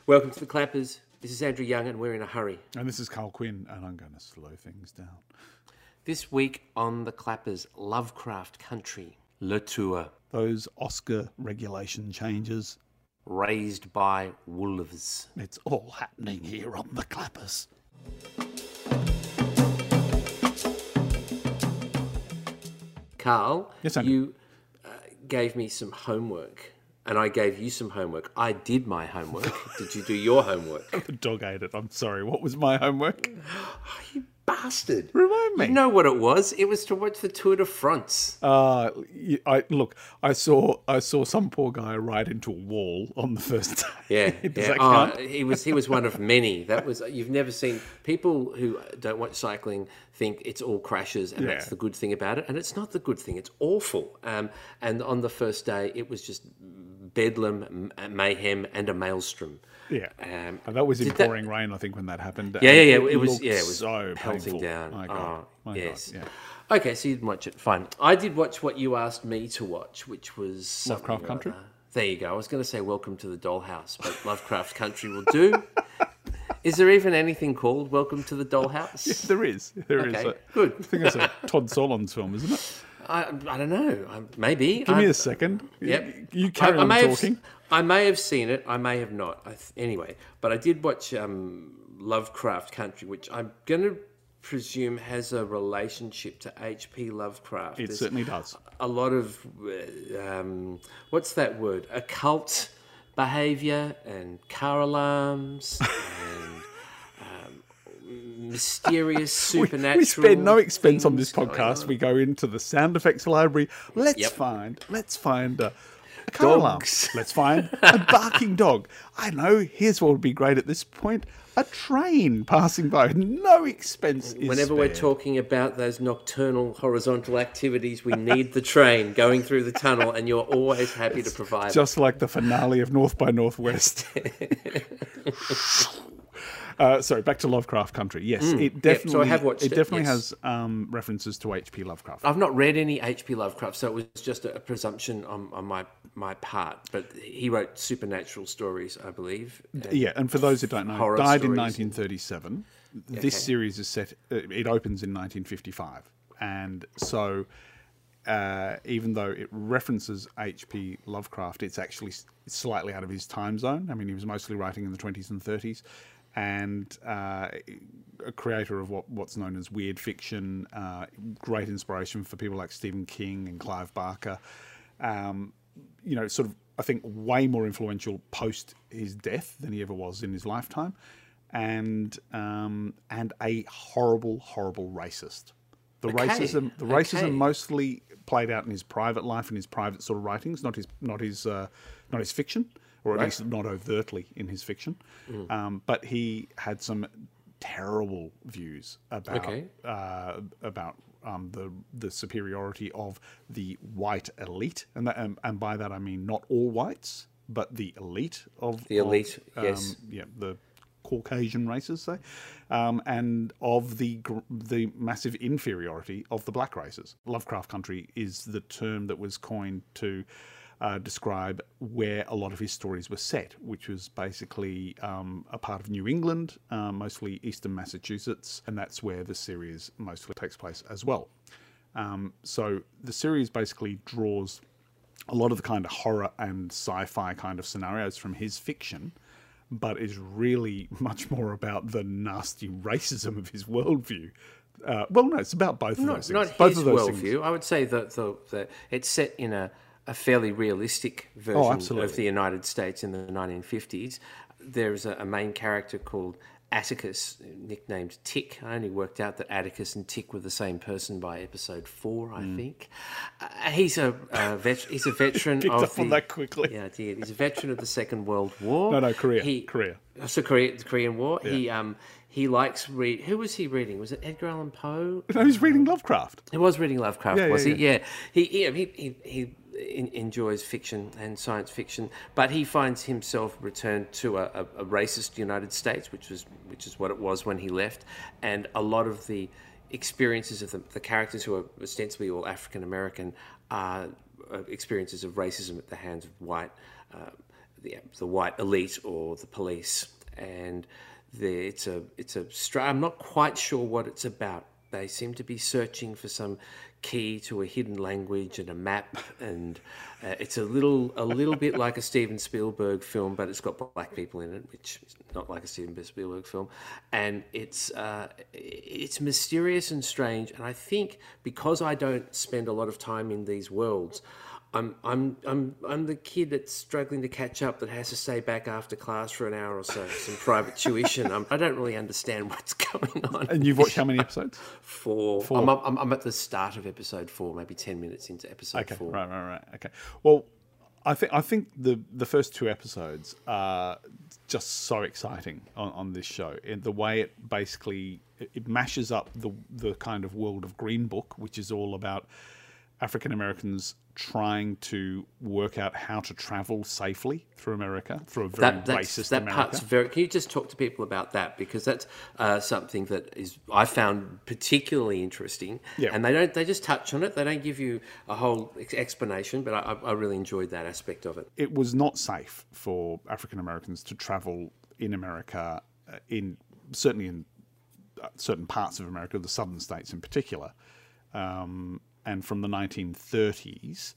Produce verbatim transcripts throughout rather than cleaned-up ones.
Welcome to the Clappers. This is Andrew Young and we're in a hurry. And this is Carl Quinn, and I'm going to slow things down. This week on the Clappers, Lovecraft Country, Le Tour. Those Oscar regulation changes. Raised by Wolves. It's all happening here on the Clappers. Carl, yes, Andrew. you uh, gave me some homework. And I gave you some homework. I did my homework. Did you do your homework? The dog ate it. I'm sorry. What was my homework? Oh, you bastard. Remind me. You know what it was. It was to watch the Tour de France. Uh, I look, I saw I saw some poor guy ride into a wall on the first day. Yeah. Does yeah. that count? Oh, he was he was one of many. That was you've never seen people who don't watch cycling think it's all crashes and Yeah. that's the good thing about it, and it's not the good thing. It's awful. Um, and on the first day, it was just bedlam, mayhem, and a maelstrom. Yeah, Um, and that was in did that- pouring rain, I think, when that happened. Yeah, And yeah, yeah. It was looked yeah, it was so pelting painful. down. My God. Oh, My yes. God, yeah. Okay, so you didn't watch it. Fine. I did watch what you asked me to watch, which was something Lovecraft or Country? other. There you go. I was going to say Welcome to the Dollhouse, but Lovecraft Country will do. Is there even anything called Welcome to the Dollhouse? Yes, there is. There is. Okay, A- good. I think it's a Todd Solondz film, isn't it? I, I don't know. I, maybe. Give me I, a second. Yep. You carry I, I on may talking. Have, I may have seen it. I may have not. I th- anyway, but I did watch um, Lovecraft Country, which I'm going to presume has a relationship to H P Lovecraft. It There's certainly does. a lot of, uh, um, what's that word? Occult behaviour and car alarms and um, mysterious supernatural We spend no expense on this things going podcast. on. We go into the sound effects library. Let's Yep. find, let's find a, a car alarm. Dogs. Let's find a barking dog. I know. Here's what would be great at this point: a train passing by. No expense is Whenever we're spared. talking about those nocturnal horizontal activities, we need the train going through the tunnel, and you're always happy to provide. Just like the finale of North by Northwest. Uh, sorry, back to Lovecraft Country. Yes, it definitely. so I have watched it. it, definitely yes. has um, references to H P Lovecraft. I've not read any H P Lovecraft, so it was just a presumption on, on my my part. But he wrote supernatural stories, I believe. and- Yeah, and for those who don't know, horror died in stories. nineteen thirty-seven. This Okay. series is set. uh, It opens in nineteen fifty-five, and so uh, even though it references H P Lovecraft, it's actually s- slightly out of his time zone. I mean, he was mostly writing in the twenties and thirties, and uh, a creator of what, what's known as weird fiction. Uh, great inspiration for people like Stephen King and Clive Barker. Um, you know, sort of, I think, way more influential post his death than he ever was in his lifetime, and um, and a horrible, horrible racist. The Okay, racism, the okay. racism mostly played out in his private life and his private sort of writings, not his, not his, uh, not his fiction, or at Right. least not overtly in his fiction. Um, but he had some terrible views about Okay. uh, about um, the the superiority of the white elite, and that, um, and by that I mean not all whites, but the elite of The of, elite, um, yes. yeah, the Caucasian races, say, um, and of the gr- the massive inferiority of the black races. Lovecraft Country is the term that was coined to uh, describe where a lot of his stories were set, which was basically um, a part of New England, uh, mostly eastern Massachusetts, and that's where the series mostly takes place as well. Um, so the series basically draws a lot of the kind of horror and sci-fi kind of scenarios from his fiction, but is really much more about the nasty racism of his worldview. Uh, well, no, it's about both of Not, those not things. Both his of those worldview. things. I would say that the, the it's set in a, a fairly realistic version Oh, absolutely. of the United States in the nineteen fifties. There's a, a main character called Atticus, nicknamed Tick. I only worked out that Atticus and Tick were the same person by episode four, I Hmm. think. Uh, he's a uh, vet, he's a veteran Picked of up the, on that quickly. Yeah, I did. He's a veteran of the Second World War. No, no, Korea. He, Korea. So Korea, the Korean War. He um he likes read. Who was he reading? Was it Edgar Allan Poe? No, he's reading Lovecraft. He was reading Lovecraft, Yeah, was yeah, he? Yeah. He he he he, he in, enjoys fiction and science fiction, but he finds himself returned to a, a, a racist United States, which was which is what it was when he left, and a lot of the experiences of the, the characters who are ostensibly all African American are uh, experiences of racism at the hands of white. Uh, the, the white elite or the police, and the, it's a it's a. I'm not quite sure what it's about. They seem to be searching for some key to a hidden language and a map, and uh, it's a little a little bit like a Steven Spielberg film, but it's got black people in it, which is not like a Steven Spielberg film, and it's uh, it's mysterious and strange. And I think because I don't spend a lot of time in these worlds, I'm I'm I'm I'm the kid that's struggling to catch up, that has to stay back after class for an hour or so, some private tuition. I'm, I don't really understand what's going on. And you've watched how many episodes? Four. Four. I'm, I'm, I'm at the start of episode four, maybe ten minutes into episode okay, four. Right, right, right. Okay. Well, I think I think the the first two episodes are just so exciting on, on this show. In the way it basically it, it mashes up the the kind of world of Green Book, which is all about African Americans trying to work out how to travel safely through America, through a very that, that's, racist that America. Part's very, can you just talk to people about that? Because that's uh, something that is I found particularly interesting. Yeah. And they don't they just touch on it. They don't give you a whole ex- explanation, but I, I really enjoyed that aspect of it. It was not safe for African Americans to travel in America, uh, in certainly in uh, certain parts of America, the southern states in particular. Um, And from the nineteen thirties,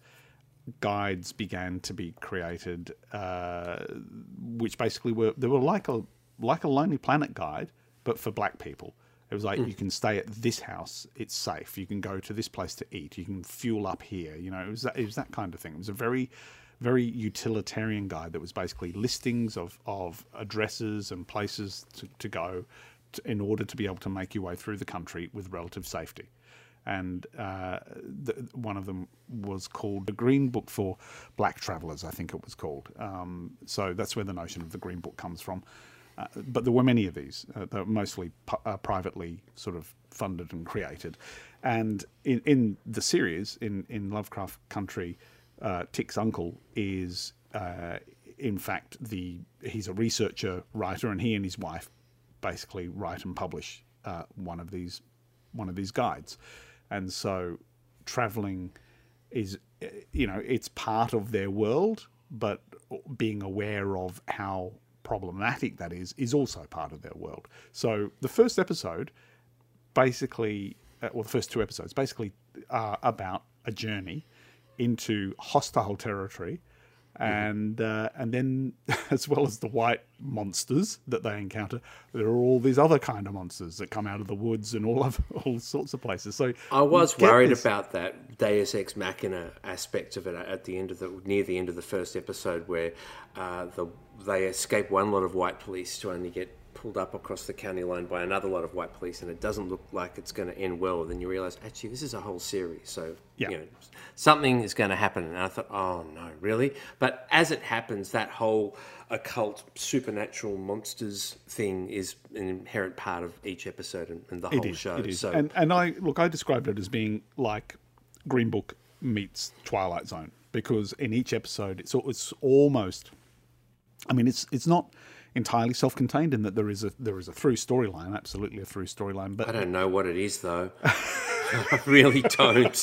guides began to be created, uh, which basically were they were like a like a Lonely Planet guide, but for black people. It was like mm. you can stay at this house, it's safe. You can go to this place to eat. You can fuel up here. You know, it was that it was that kind of thing. It was a very very utilitarian guide that was basically listings of of addresses and places to, to go to, in order to be able to make your way through the country with relative safety. And uh, the, one of them was called the Green Book for Black Travellers, I think it was called. Um, so that's where the notion of the Green Book comes from. Uh, but there were many of these. Uh, they were mostly pu- uh, privately sort of funded and created. And in, in the series, in, in Lovecraft Country, uh, Tick's uncle is, uh, in fact, the he's a researcher, writer, and he and his wife basically write and publish uh, one of these one of these guides. And so traveling is, you know, it's part of their world, but being aware of how problematic that is, is also part of their world. So the first episode basically, well, the first two episodes basically are about a journey into hostile territory. And uh, and then, as well as the white monsters that they encounter, there are all these other kind of monsters that come out of the woods and all of all sorts of places. So I was worried this... about that Deus Ex Machina aspect of it at the end of the near the end of the first episode, where uh, the they escape one lot of white police to only get pulled up across the county line by another lot of white police, and it doesn't look like it's going to end well. Then you realise, actually, this is a whole series, so yeah. you know, something is going to happen. And I thought, oh no, really? But as it happens, that whole occult, supernatural monsters thing is an inherent part of each episode and, and the it whole is, show. It is. So, and and I look, I described it as being like Green Book meets Twilight Zone, because in each episode, it's it's almost. I mean, it's it's not entirely self-contained in that there is a there is a through storyline, absolutely a through storyline. But I don't know what it is though. I really don't.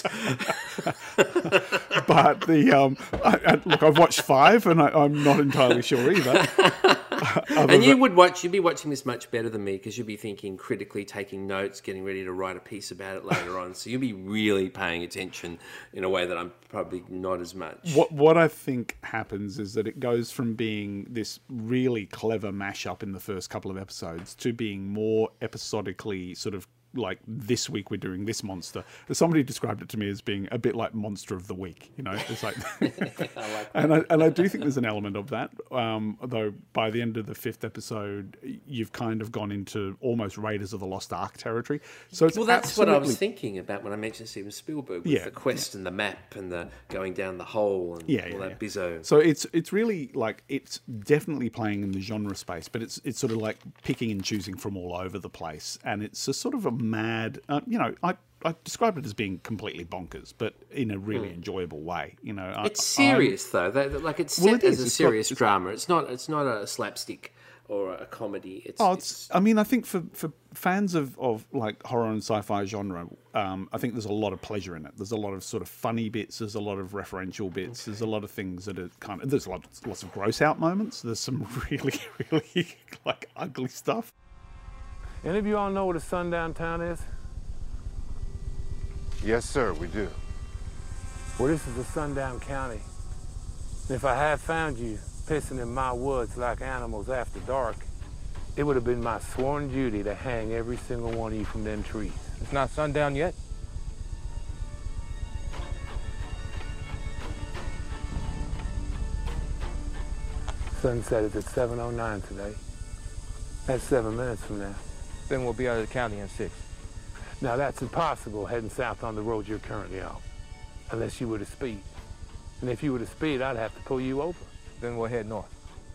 But the um, I, I, look, I've watched five, and I, I'm not entirely sure either. And you would watch, you'd be watching this much better than me, because you'd be thinking critically, taking notes, getting ready to write a piece about it later on. So you'd be really paying attention in a way that I'm probably not as much. What what I think happens is that it goes from being this really clever mashup in the first couple of episodes to being more episodically sort of like, this week we're doing this monster. Somebody described it to me as being a bit like Monster of the Week, you know. It's like, I like and I and I do think there's an element of that. Um, though by the end of the fifth episode, you've kind of gone into almost Raiders of the Lost Ark territory. So it's well, that's absolutely... what I was thinking about when I mentioned Steven Spielberg with yeah, the quest yeah. and the map and the going down the hole and yeah, all yeah, that yeah. bizzo. So it's it's really like, it's definitely playing in the genre space, but it's it's sort of like picking and choosing from all over the place, and it's a sort of a mad. Uh, you know, I I describe it as being completely bonkers, but in a really mm. enjoyable way. You know, it's I, serious I, though. They, like it's set well, it as is. a it's serious got, it's, drama. It's not. It's not a slapstick or a comedy. It's, Oh, it's, it's I mean, I think for, for fans of, of like horror and sci-fi genre, um, I think there's a lot of pleasure in it. There's a lot of sort of funny bits. There's a lot of referential bits. Okay. There's a lot of things that are kind of, there's a lot, lots of gross out moments. There's some really, really like ugly stuff. Any of you all know what a sundown town is? Yes, sir, we do. Well, this is a sundown county. And if I had found you pissing in my woods like animals after dark, it would have been my sworn duty to hang every single one of you from them trees. It's not sundown yet? Sunset is at seven oh nine today. That's seven minutes from now. Then we'll be out of the county in six. Now that's impossible heading south on the road you're currently on, unless you were to speed. And if you were to speed, I'd have to pull you over. Then we'll head north.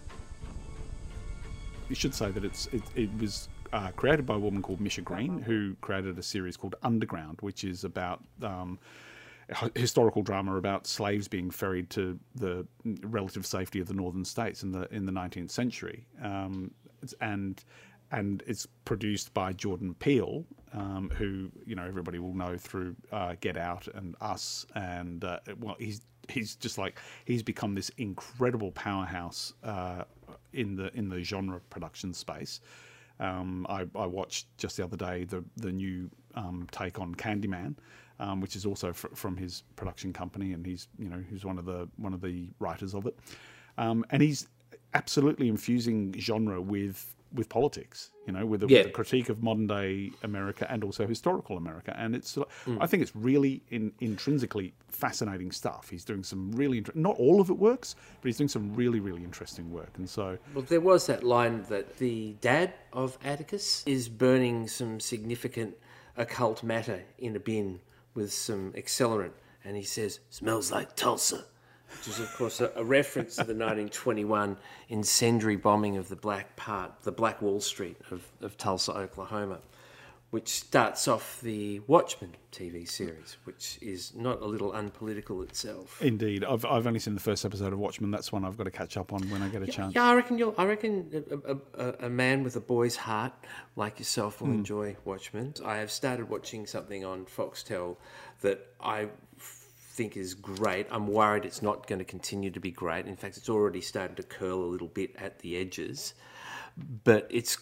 You should say that it's it, it was uh, created by a woman called Misha Green, who created a series called Underground, which is about um, historical drama about slaves being ferried to the relative safety of the northern states in the in the nineteenth century, um, and and it's produced by Jordan Peele, um, who you know everybody will know through uh, Get Out and Us, and uh, well he's he's just like he's become this incredible powerhouse uh, in the in the genre production space. Um, I, I watched just the other day the the new um, take on Candyman, um, which is also f- from his production company, and he's you know he's one of the one of the writers of it, um, and he's absolutely infusing genre with with politics, you know, with a, yeah. with a critique of modern day America and also historical America, and it's mm. I think it's really in, intrinsically fascinating stuff. He's doing some really inter- not all of it works, but he's doing some really really interesting work, and so well, there was that line that the dad of Atticus is burning some significant occult matter in a bin with some accelerant, and he says, "Smells like Tulsa," which is, of course, a, a reference to the nineteen twenty-one incendiary bombing of the black part, the Black Wall Street of, of Tulsa, Oklahoma, which starts off the Watchmen T V series, which is not a little unpolitical itself. Indeed, I've I've only seen the first episode of Watchmen. That's one I've got to catch up on when I get a yeah, chance. Yeah, I reckon you'll. I reckon a, a, a man with a boy's heart like yourself will mm. enjoy Watchmen. I have started watching something on Foxtel that I think is great. I'm worried it's not going to continue to be great. In fact, it's already started to curl a little bit at the edges. But it's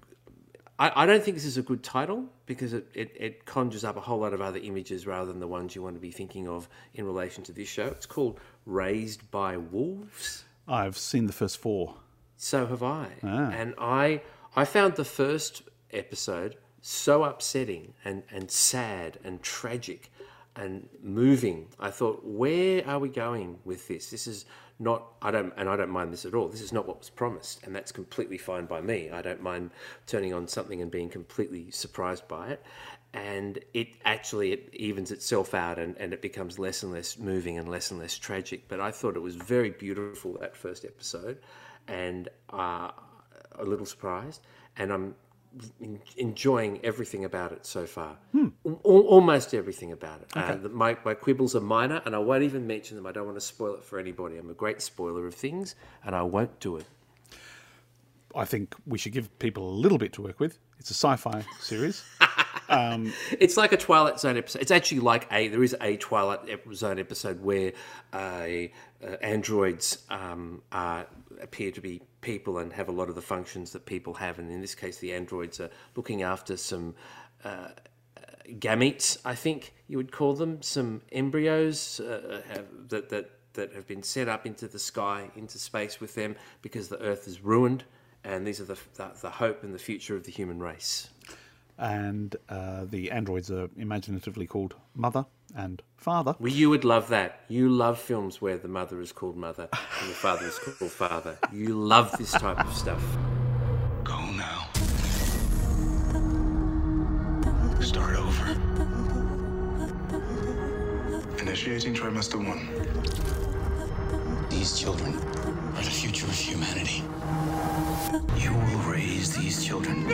I, I don't think this is a good title because it, it, it conjures up a whole lot of other images rather than the ones you want to be thinking of in relation to this show. It's called Raised by Wolves. I've seen the first four. So have I. Ah. And I I found the first episode so upsetting and, and sad and tragic and moving. I thought, where are we going with this? This is not, I don't, and I don't mind this at all. This is not what was promised, and that's completely fine by me. I don't mind turning on something and being completely surprised by it. And it actually, it evens itself out and, and it becomes less and less moving and less and less tragic. But I thought it was very beautiful, that first episode, and uh, a little surprised. And I'm enjoying everything about it so far. Hmm. Al- almost everything about it. Okay. Uh, the, my, my quibbles are minor, and I won't even mention them. I don't want to spoil it for anybody. I'm a great spoiler of things, and I won't do it. I think we should give people a little bit to work with. It's a sci-fi series. Um, it's like a Twilight Zone episode. It's actually like a, there is a Twilight Zone episode where uh, uh, androids um, are, appear to be people and have a lot of the functions that people have. And in this case, the androids are looking after some uh, gametes, I think you would call them, some embryos uh, have, that, that, that have been set up into the sky, into space with them because the Earth is ruined. And these are the, the, the hope and the future of the human race. And uh, the androids are imaginatively called Mother and Father. Well, you would love that. You love films where the mother is called Mother and the father is called Father. You love this type of stuff. Go now. Start over. Initiating trimester one. These children are the future of humanity. You will raise these children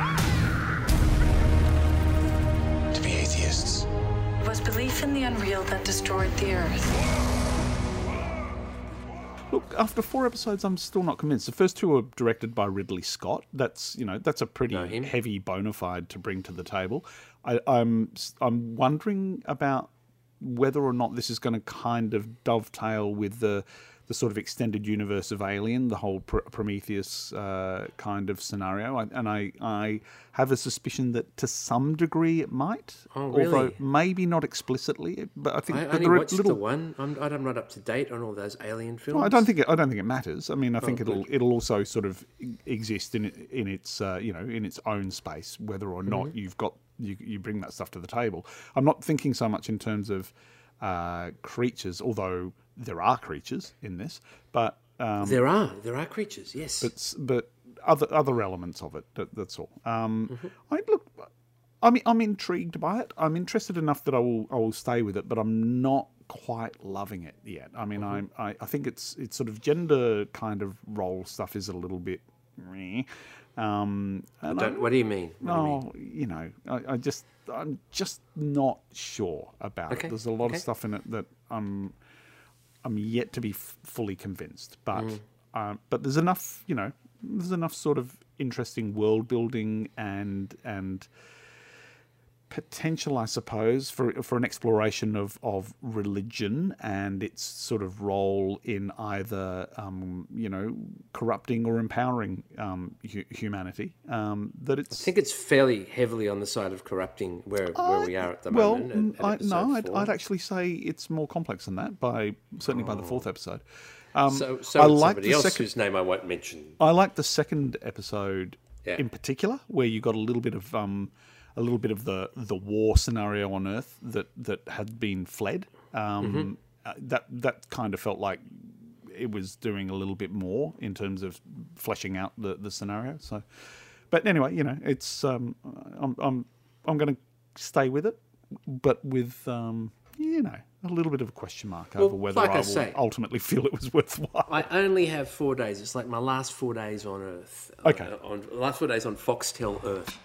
to be atheists. It was belief in the unreal that destroyed the earth. Look, look, after four episodes, I'm still not convinced. The first two are directed by Ridley Scott. That's you know that's a pretty Know him. heavy bona fide to bring to the table. I, I'm I'm wondering about whether or not this is going to kind of dovetail with the the sort of extended universe of Alien, the whole Pr- Prometheus uh, kind of scenario. I, and I, I have a suspicion that to some degree it might. Oh, really? Although maybe not explicitly, but I think I that only there are watched little. the one. I'm, I'm not up to date on all those Alien films. Well, I don't think it, I don't think it matters. I mean, I think Oh, it'll good. it'll also sort of exist in it- in its uh, you know in its own space, whether or not Mm-hmm. you've got you, you bring that stuff to the table. I'm not thinking so much in terms of uh, creatures, although there are creatures in this, but um, There are. There are creatures, yes. but but other other elements of it. That, that's all. Um, Mm-hmm. I look. I mean, I'm intrigued by it. I'm interested enough that I will I will stay with it, but I'm not quite loving it yet. I mean, Mm-hmm. I'm I, I think it's it's sort of gender kind of role stuff is a little bit. meh. Um, and I- Don't, what do you mean? What do you mean? no, you know, I, I just I'm just not sure about Okay, it. There's a lot okay. of stuff in it that I'm I'm yet to be f- fully convinced, but Mm. uh, but there's enough, you know, there's enough sort of interesting world building and and potential, I suppose, for for an exploration of, of religion and its sort of role in either, um, you know, corrupting or empowering um, hu- humanity. Um, that it's I think it's fairly heavily on the side of corrupting where, where we are at the well, moment. at- at I, episode no, I'd, four. I'd actually say it's more complex than that. By certainly by the fourth episode. Um, so so I would like somebody the else second. whose name I won't mention. I like the second episode Yeah. in particular, where you got a little bit of um, a little bit of the, the war scenario on Earth that, that had been fled. Um, Mm-hmm. uh, that that kind of felt like it was doing a little bit more in terms of fleshing out the, the scenario. So, but anyway, you know, it's um, I'm I'm I'm going to stay with it, but with um, you know, a little bit of a question mark over whether like I I will say- ultimately feel it was worthwhile. I only have four days. It's like my last four days on Earth. Okay. Uh, on last four days on Foxtel Earth.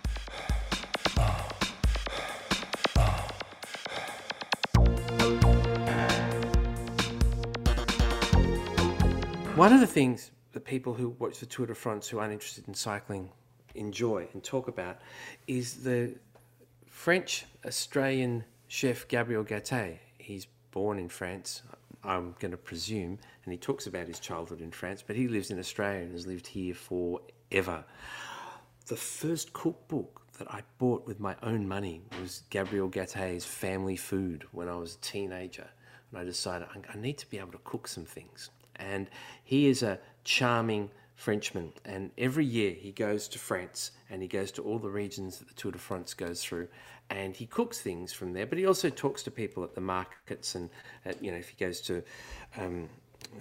One of the things that people who watch the Tour de France who aren't interested in cycling enjoy and talk about is the French-Australian chef Gabriel Gattei. He's born in France, I'm going to presume, and he talks about his childhood in France, but he lives in Australia and has lived here forever. The first cookbook that I bought with my own money was Gabriel Gattei's Family Food when I was a teenager. And I decided I I need to be able to cook some things. And he is a charming Frenchman. And every year he goes to France and he goes to all the regions that the Tour de France goes through. And he cooks things from there. But he also talks to people at the markets. And, at, you know, if he goes to um,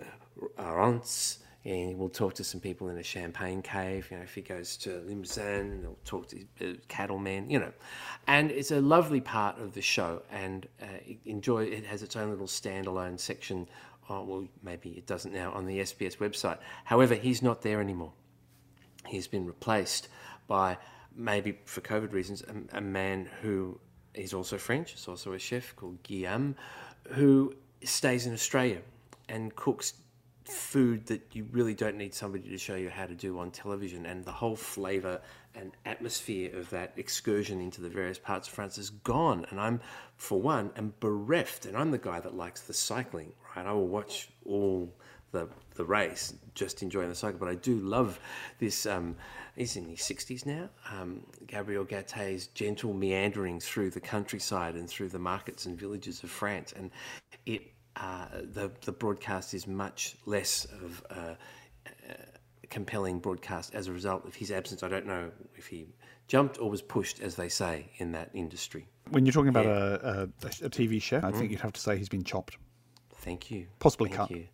Arons, and we'll talk to some people in a champagne cave. You know, if he goes to Limousin, he'll talk to uh, cattlemen. You know, and it's a lovely part of the show. And uh, enjoy. It has its own little standalone section. Oh, well, maybe it doesn't now on the S B S website. However, he's not there anymore. He's been replaced by, maybe for COVID reasons, a, a man who is also French. Is also a chef called Guillaume, who stays in Australia and cooks food that you really don't need somebody to show you how to do on television, and the whole flavour and atmosphere of that excursion into the various parts of France is gone. And I'm, for one, am bereft, and I'm the guy that likes the cycling, right? I will watch all the the race, just enjoying the cycle, but I do love this, um, he's in his sixties now, um, Gabriel Gattei's gentle meanderings through the countryside and through the markets and villages of France, and it Uh, the the broadcast is much less of a, a compelling broadcast as a result of his absence. I don't know if he jumped or was pushed, as they say in that industry. When you're talking about a, a, a T V chef, I think you'd have to say he's been chopped. Thank you. Possibly Thank cut. you.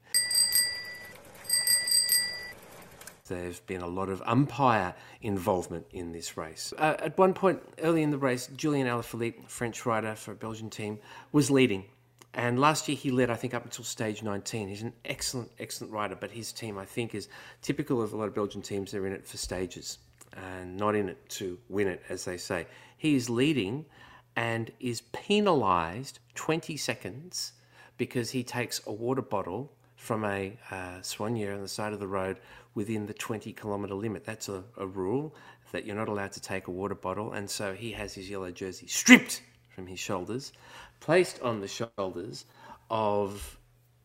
There's been a lot of umpire involvement in this race. Uh, at one point early in the race, Julien Alaphilippe, French rider for a Belgian team, was leading. And last year he led, I think, up until stage nineteen. He's an excellent, excellent rider, but his team, I think, is typical of a lot of Belgian teams. They're in it for stages and not in it to win it, as they say. He is leading and is penalised twenty seconds because he takes a water bottle from a uh, soigneur on the side of the road within the twenty kilometre limit. That's a, a rule, that you're not allowed to take a water bottle. And so he has his yellow jersey stripped from his shoulders, placed on the shoulders of,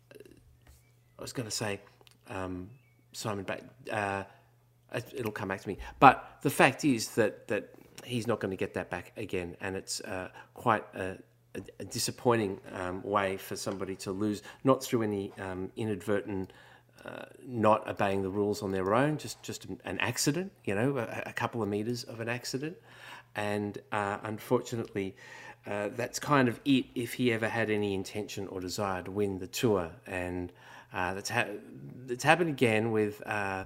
I was going to say, um, Simon Back. Uh, it'll come back to me. But the fact is that, that he's not going to get that back again. And it's uh, quite a, a, a disappointing um, way for somebody to lose, not through any um, inadvertent Uh, not obeying the rules on their own, just just an accident, you know, a, a couple of meters of an accident. And uh, unfortunately, uh, that's kind of it if he ever had any intention or desire to win the Tour. And uh, that's, ha- that's happened again with uh,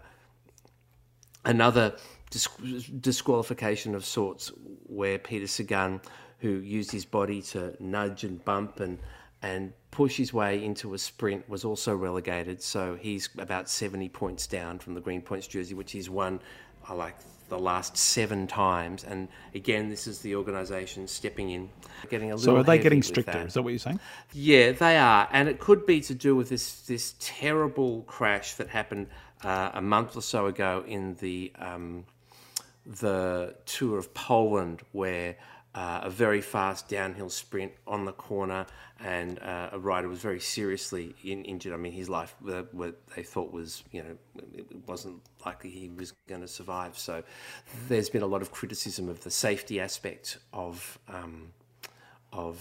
another dis- disqualification of sorts, where Peter Sagan, who used his body to nudge and bump and and push his way into a sprint, was also relegated. So he's about seventy points down from the Green Points jersey, which he's won, I like, the last seven times. And again, this is the organisation stepping in, getting a little. So are they heavy getting with stricter? that. Is that what you're saying? Yeah, they are. And it could be to do with this, this terrible crash that happened uh, a month or so ago in the um, the Tour of Poland, where Uh, a very fast downhill sprint on the corner, and uh, a rider was very seriously in, injured. I mean, his life, uh, what they thought was, you know, it wasn't likely he was going to survive. So there's been a lot of criticism of the safety aspect of um, of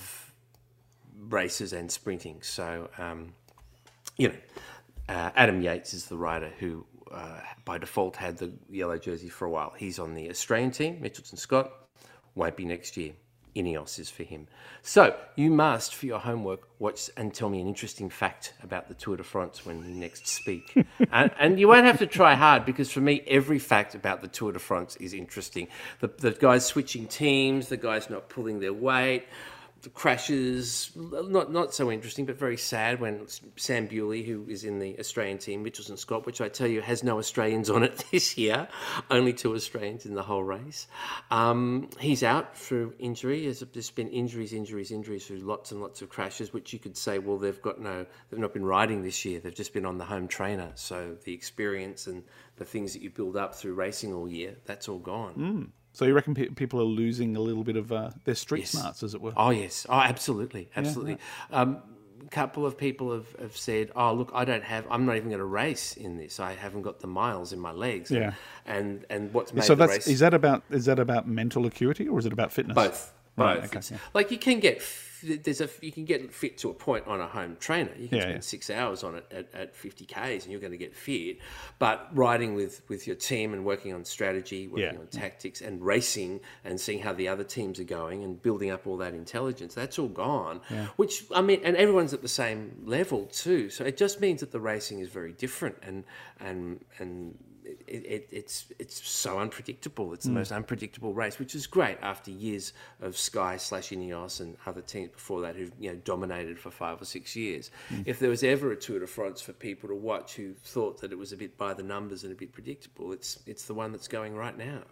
races and sprinting. So, um, you know, uh, Adam Yates is the rider who, uh, by default, had the yellow jersey for a while. He's on the Australian team, Mitchelton Scott. Won't be next year. Ineos is for him. So you must, for your homework, watch and tell me an interesting fact about the Tour de France when you next speak. and, and you won't have to try hard, because for me, every fact about the Tour de France is interesting. The, the guys switching teams, the guys not pulling their weight, the crashes, not not so interesting, but very sad when Sam Bewley, who is in the Australian team, Mitchelton Scott, which I tell you has no Australians on it this year, only two Australians in the whole race. Um, he's out through injury. There's, there's been injuries, injuries, injuries through lots and lots of crashes, which you could say, well, they've got no, they've not been riding this year. They've just been on the home trainer. So the experience and the things that you build up through racing all year, that's all gone. Mm. So you reckon pe- people are losing a little bit of uh, their street Yes. smarts, as it were? Oh, yes. Oh, absolutely. Absolutely. Yeah, um, a couple of people have, have said, oh, look, I don't have, I'm not even going to race in this. I haven't got the miles in my legs. Yeah. And and what's made so the that's, race... is that about is that about mental acuity, or is it about fitness? Both. Right, Both. okay, It's- yeah. Like you can get there's a you can get fit to a point on a home trainer. You can Yeah, spend yeah. six hours on it at, at fifty kays, and you're going to get fit. But riding with, with your team and working on strategy, working Yeah. on tactics, and racing and seeing how the other teams are going and building up all that intelligence, that's all gone. Yeah. Which I mean, and everyone's at the same level too. So it just means that the racing is very different, and and and. It, it, it's it's so unpredictable. It's the Mm. most unpredictable race, which is great after years of Sky slash Ineos and other teams before that who've, you know, dominated for five or six years. Mm. If there was ever a Tour de France for people to watch who thought that it was a bit by the numbers and a bit predictable, it's it's the one that's going right now.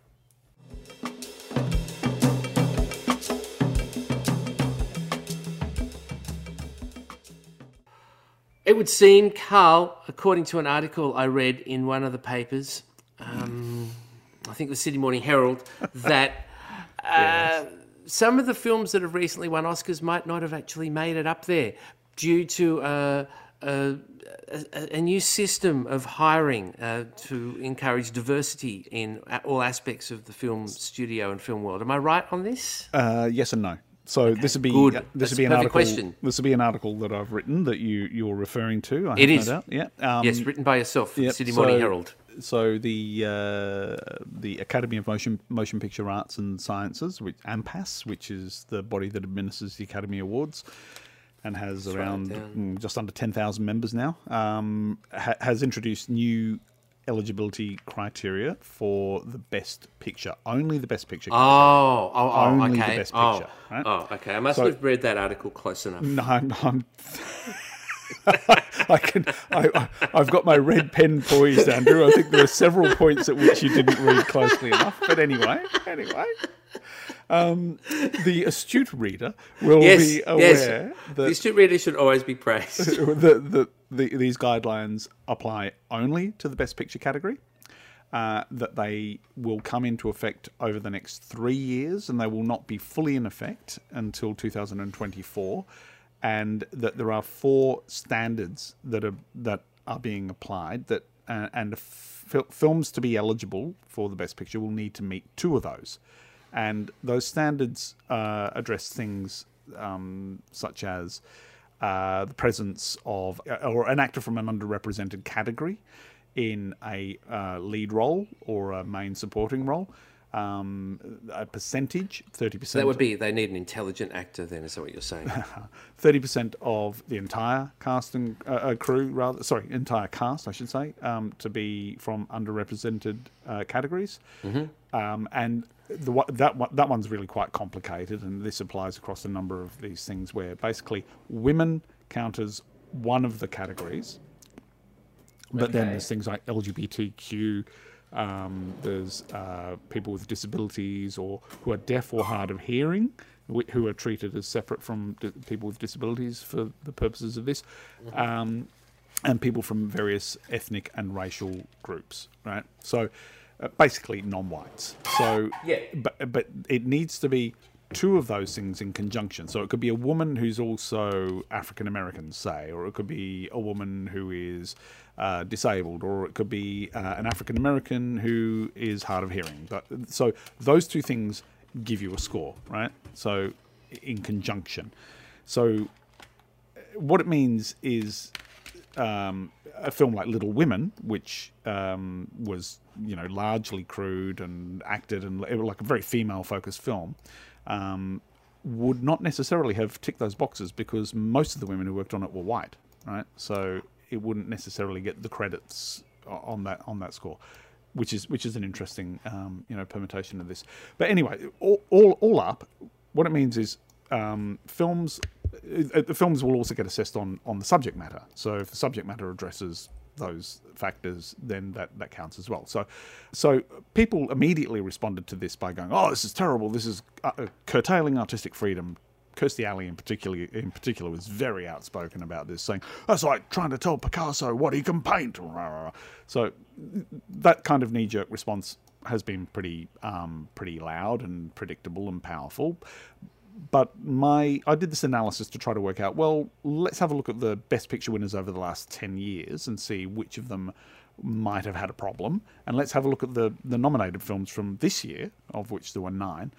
It would seem, Carl, according to an article I read in one of the papers, um, I think the Sydney Morning Herald, that uh, some of the films that have recently won Oscars might not have actually made it up there due to uh, a, a, a new system of hiring uh, to encourage diversity in all aspects of the film studio and film world. Am I right on this? Uh, yes and no. So okay. this would be Good. Uh, That's this would be a an perfect article. question. This would be an article that I've written that you you're referring to. I It have is. No doubt. Yeah. Um, yes, written by yourself, for yep, the Sydney so, Morning Herald. So the uh, the Academy of Motion Motion Picture Arts and Sciences, which A M P A S, which is the body that administers the Academy Awards, and has That's around right, mm, just under ten thousand members now, um, ha- has introduced new eligibility criteria for the best picture. Only the best picture. Oh, oh, oh, Only okay. the best oh, picture. Right? oh, okay. I must So- have read that article close enough. No, I'm. I'm I can. I, I, I've got my red pen poised, Andrew. I think there are several points at which you didn't read closely enough. But anyway, anyway. Um, the astute reader will Yes, be aware yes. that The astute reader should always be praised. the, the, the, these guidelines apply only to the Best Picture category, uh, that they will come into effect over the next three years, and they will not be fully in effect until two thousand twenty-four, and that there are four standards that are that are being applied, that uh, and f- films to be eligible for the Best Picture will need to meet two of those. And those standards uh, address things um, such as uh, the presence of, or an actor from an underrepresented category in a uh, lead role or a main supporting role, um, a percentage, thirty percent. That would be, they need an intelligent actor then, is that what you're saying? thirty percent of the entire cast and uh, uh, crew, rather, sorry, entire cast, I should say, um, to be from underrepresented uh, categories. Mm-hmm. Um, and the, that, that one's really quite complicated, and this applies across a number of these things where basically women count as one of the categories, but Okay. then there's things like L G B T Q, um, there's uh, people with disabilities or who are deaf or hard of hearing, wh- who are treated as separate from di- people with disabilities for the purposes of this, mm-hmm. um, and people from various ethnic and racial groups, right? So uh, basically non-whites. So, Yeah. but, but it needs to be two of those things in conjunction. So it could be a woman who's also African American, say, or it could be a woman who is uh, disabled, or it could be uh, an African American who is hard of hearing. But so those two things give you a score, right? So in conjunction. So what it means is um, a film like Little Women, which um, was, you know, largely crewed and acted and it was like a very female-focused film, um, would not necessarily have ticked those boxes because most of the women who worked on it were white, right? So it wouldn't necessarily get the credits on that on that score, which is which is an interesting um, you know permutation of this. But anyway, all all, all up, what it means is um, films. Uh, the films will also get assessed on, on the subject matter. So if the subject matter addresses those factors, then that, that counts as well. So so people immediately responded to this by going, oh, this is terrible. This is uh, curtailing artistic freedom. Kirstie Alley in particular, in particular was very outspoken about this, saying, that's like trying to tell Picasso what he can paint. So that kind of knee-jerk response has been pretty um, pretty loud and predictable and powerful. But my, I did this analysis to try to work out, well, let's have a look at the Best Picture winners over the last ten years and see which of them might have had a problem. And let's have a look at the, the nominated films from this year, of which there were nine,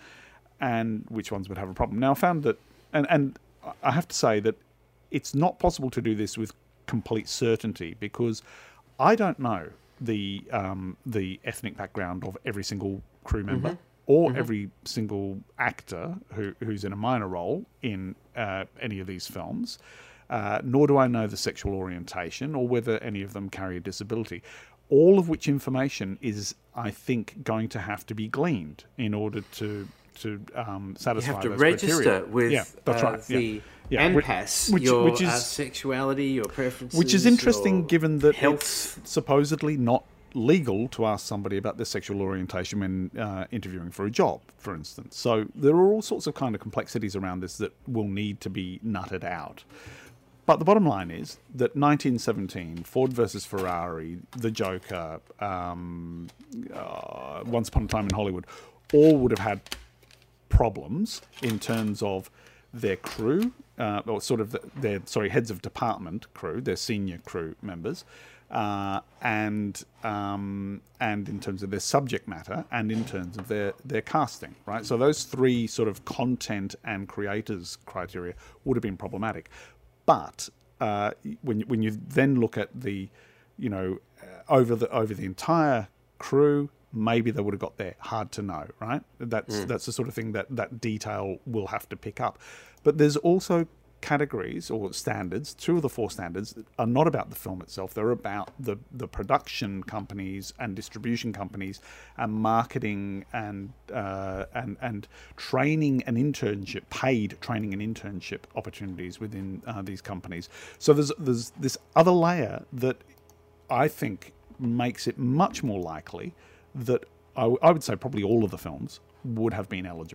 and which ones would have a problem. Now, I found that, and, and I have to say that it's not possible to do this with complete certainty because I don't know the um, the ethnic background of every single crew member. Mm-hmm. Or mm-hmm. every single actor who, who's in a minor role in uh, any of these films, uh, nor do I know the sexual orientation or whether any of them carry a disability. All of which information is, I think, going to have to be gleaned in order to to um, satisfy you have to those register criteria. with yeah, that's uh, right. the yeah. Yeah. A N P A S, which, your which is, uh, sexuality, your preferences. Which is interesting given that health. It's supposedly not legal to ask somebody about their sexual orientation when uh, interviewing for a job, for instance. So there are all sorts of kind of complexities around this that will need to be nutted out. But the bottom line is that nineteen seventeen, Ford versus Ferrari, The Joker, um, uh, Once Upon a Time in Hollywood, all would have had problems in terms of their crew, uh, or sort of the, their, sorry, heads of department crew, their senior crew members, Uh, and um, and in terms of their subject matter, and in terms of their, their casting, right? So those three sort of content and creators criteria would have been problematic. But uh, when when you then look at the, you know, uh, over the over the entire crew, maybe they would have got there. Hard to know, right? That's mm. that's the sort of thing that that detail will have to pick up. But there's also categories or standards, two of the four standards are not about the film itself. They're about the, the production companies and distribution companies and marketing and uh, and and training and internship, paid training and internship opportunities within uh, these companies. So there's there's this other layer that I think makes it much more likely that I, w- I would say probably all of the films would have been eligible.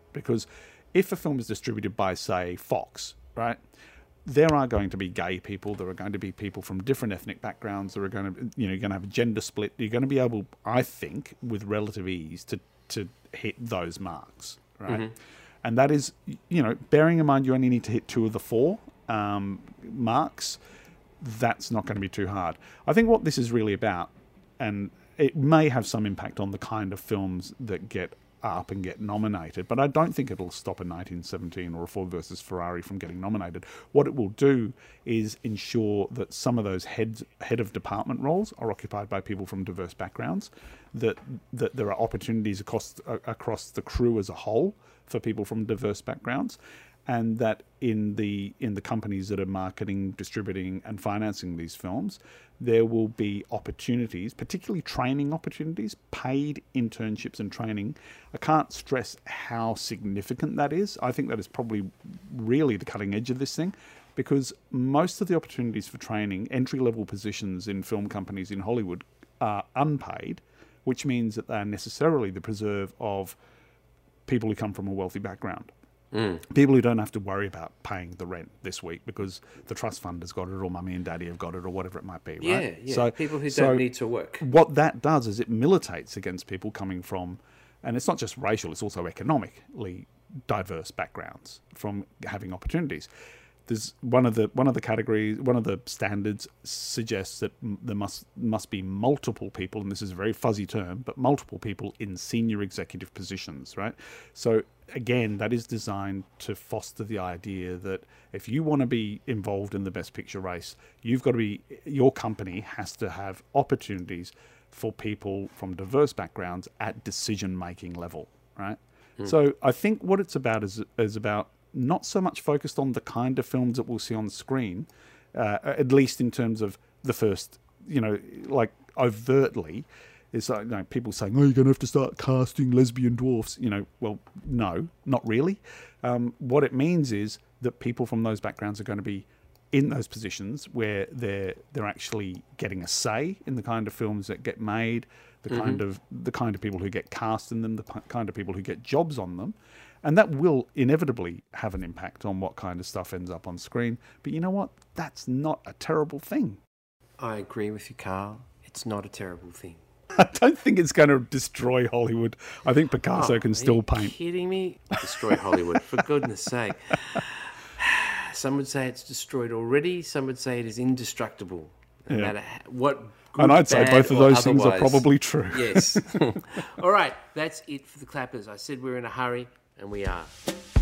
Because if a film is distributed by, say, Fox, right, there are going to be gay people, there are going to be people from different ethnic backgrounds, there are going to, you know, you're going to have a gender split. You're going to be able, I think, with relative ease to, to hit those marks, right? Mm-hmm. And that is, you know, bearing in mind you only need to hit two of the four um, marks, that's not going to be too hard. I think what this is really about, and it may have some impact on the kind of films that get up and get nominated, but I don't think it'll stop a nineteen seventeen or a Ford versus Ferrari from getting nominated. What it will do is ensure that some of those heads, head of department roles are occupied by people from diverse backgrounds, that that there are opportunities across across the crew as a whole for people from diverse backgrounds, and that in the in the companies that are marketing, distributing, and financing these films, there will be opportunities, particularly training opportunities, paid internships and training. I can't stress how significant that is. I think that is probably really the cutting edge of this thing, because most of the opportunities for training, entry-level positions in film companies in Hollywood, are unpaid, which means that they are necessarily the preserve of people who come from a wealthy background. Mm. People who don't have to worry about paying the rent this week because the trust fund has got it, or mummy and daddy have got it, or whatever it might be, right? Yeah, yeah. So, people who so don't need to work. What that does is it militates against people coming from, and it's not just racial, it's also economically diverse backgrounds from having opportunities. There's one of the one of the categories, one of the standards suggests that there must must be multiple people, and this is a very fuzzy term, but multiple people in senior executive positions, right? So again, that is designed to foster the idea that if you want to be involved in the Best Picture race, you've got to be, your company has to have opportunities for people from diverse backgrounds at decision-making level, right? Mm. So I think what it's about is is about not so much focused on the kind of films that we'll see on the screen, uh, at least in terms of the first, you know, like overtly, it's like, you know, people saying, oh, you're going to have to start casting lesbian dwarfs. You know, well, no, not really. Um, what it means is that people from those backgrounds are going to be in those positions where they're they're actually getting a say in the kind of films that get made, the mm-hmm. kind of the kind of people who get cast in them, the p- kind of people who get jobs on them. And that will inevitably have an impact on what kind of stuff ends up on screen. But you know what? That's not a terrible thing. I agree with you, Carl. It's not a terrible thing. I don't think it's going to destroy Hollywood. I think Picasso oh, can still paint. Are you kidding me? Destroy Hollywood, for goodness sake. Some would say it's destroyed already. Some would say it is indestructible. No yeah. matter what good, and I'd say both of those otherwise. things are probably true. Yes. All right, that's it for the clappers. I said we're in a hurry. And we are.